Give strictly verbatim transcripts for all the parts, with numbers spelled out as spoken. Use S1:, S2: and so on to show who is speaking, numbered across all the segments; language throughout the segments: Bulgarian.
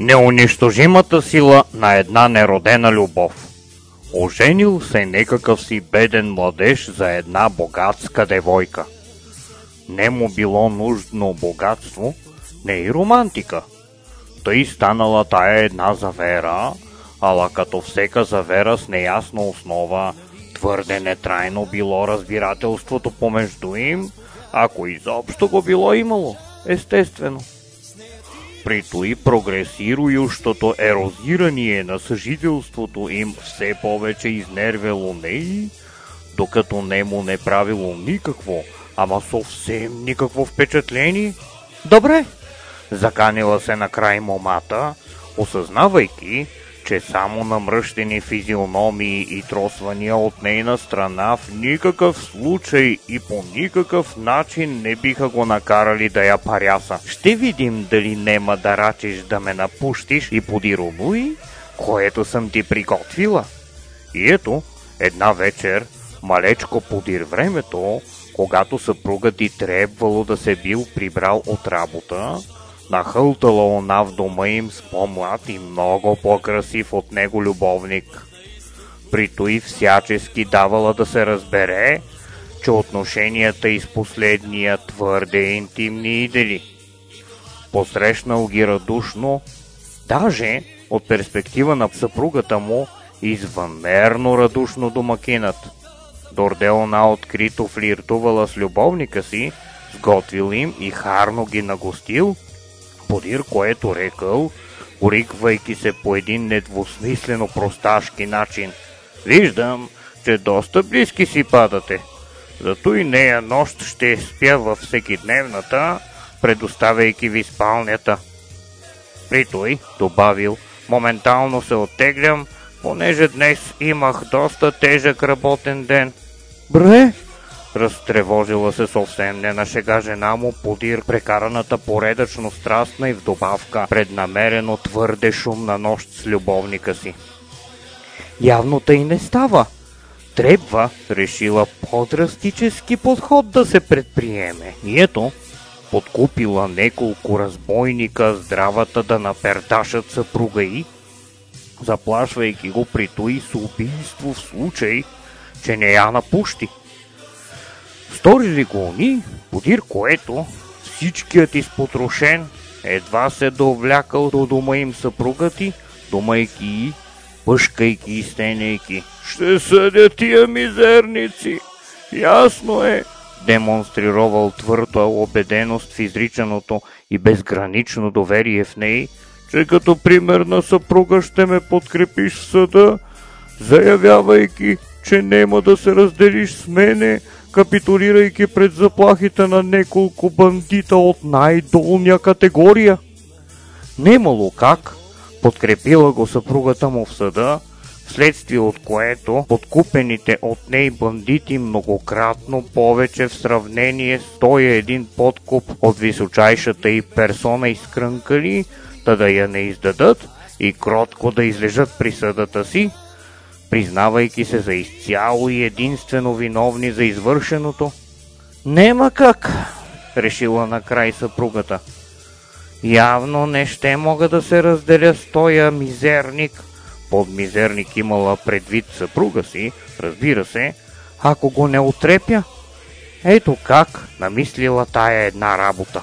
S1: Неунищожимата сила на една неродена любов. Оженил се некакъв си беден младеж за една богатска девойка. Не му било нужно богатство, не и романтика. Тъй станала тая една завера, ала като всека завера с неясна основа, твърде нетрайно било разбирателството помежду им, ако изобщо го било имало, естествено. При той прогресирующото ерозирание на съжителството им все повече изнервело неи, докато не му не правило никакво, ама съвсем никакво впечатление. Добре, заканила се накрай момата, осъзнавайки, че само намръщени физиономии и тросвания от нейна страна в никакъв случай и по никакъв начин не биха го накарали да я паряса. Ще видим дали нема да рачиш да ме напуштиш и подир онуй, което съм ти приготвила. И ето, една вечер, малечко подир времето, когато съпругът ти трябвало да се бил прибрал от работа, нахълтала она в дома им с по-млад и много по-красив от него любовник. При той всячески давала да се разбере, че отношенията из последния твърде интимни идели. Посрещнал ги радушно, даже от перспектива на съпругата му извънмерно радушно домакинът. Дорде она открито флиртувала с любовника си, сготвил им и харно ги нагостил, подир което рекъл, уриквайки се по един недвусмислено просташки начин: виждам, че доста близки си падате. Зато и нея нощ ще спя във всекидневната, предоставяйки ви спалнята. При той добавил: моментално се оттеглям, понеже днес имах доста тежък работен ден. Бре! Разтревожила се съвсем не на шега жена му подир прекараната поредъчно страстна и в добавка преднамерено твърде шумна нощ с любовника си. Явно тъй не става. Трябва, решила, по-драстически подход да се предприеме. И ето, подкупила неколко разбойника здравата да напердашат съпруга й, заплашвайки го при той с убийство в случай, че не я напущи. Сторили го они, подир което всичкият изпотрошен едва се довлякал до дома им съпругът ти, думайки и, пъшкайки и стенейки: ще съдя тия мизерници, ясно е, демонстрировал твърда убеденост в изричаното и безгранично доверие в ней, че като примерна съпруга ще ме подкрепиш в съда, заявявайки, че нема да се разделиш с мене, капитулирайки пред заплахите на неколко бандита от най-долния категория. Немало как, подкрепила го съпругата му в съда, вследствие от което подкупените от ней бандити многократно повече в сравнение с той един подкуп от височайшата й персона изкрънкали, та да я не издадат и кротко да излежат присъдата си, признавайки се за изцяло и единствено виновни за извършеното. Нема как, решила накрай съпругата. Явно не ще мога да се разделя с тоя мизерник. Под мизерник имала предвид съпруга си, разбира се, ако го не отрепя. Ето как намислила тая една работа.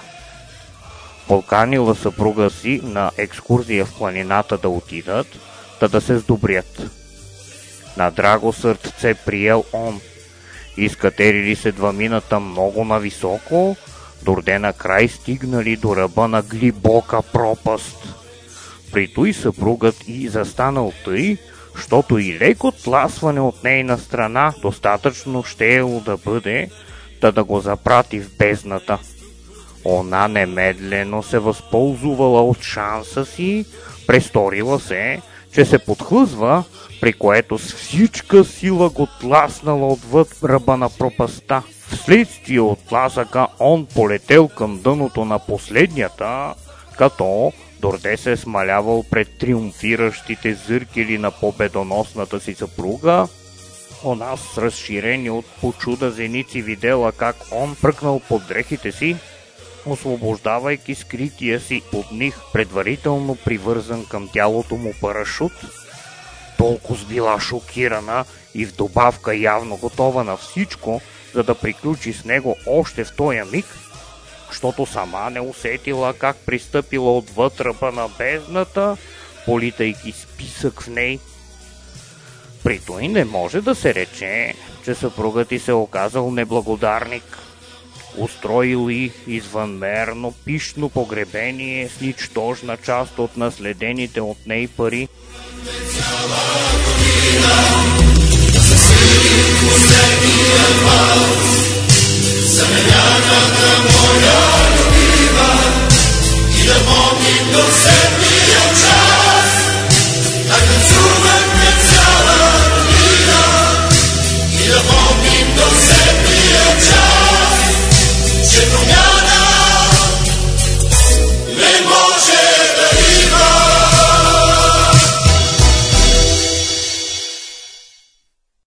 S1: Поканила съпруга си на екскурзия в планината да отидат, та да се сдобрят. На драго сърце приел он. Изкатерили се двамината много нависоко, дорде накрай стигнали до ръба на глибока пропаст. При той съпругът и застанал тъй, щото и леко тласване от нейна страна достатъчно щеело да бъде, да да го запрати в бездната. Она немедлено се възползвала от шанса си, престорила се, че се подхлъзва, при което с всичка сила го тласнала отвъд ръба на пропаста. Вследствие от тласъка он полетел към дъното на последнята, като дорде се смалявал пред триумфиращите зъркели на победоносната си съпруга. Она с разширени от почуда зеници видела как он пръкнал под дрехите си, освобождавайки скрития си под них предварително привързан към тялото му парашут. Толкова била шокирана и в добавка явно готова на всичко, за да приключи с него още в тоя миг, защото сама не усетила как пристъпила отвъд ръба на бездната, политайки списък в ней. При той не може да се рече, че съпругът й се оказал неблагодарник. Устроил и извънмерно пищно погребение с ничтожна част от наследените от ней пари. Цяла година,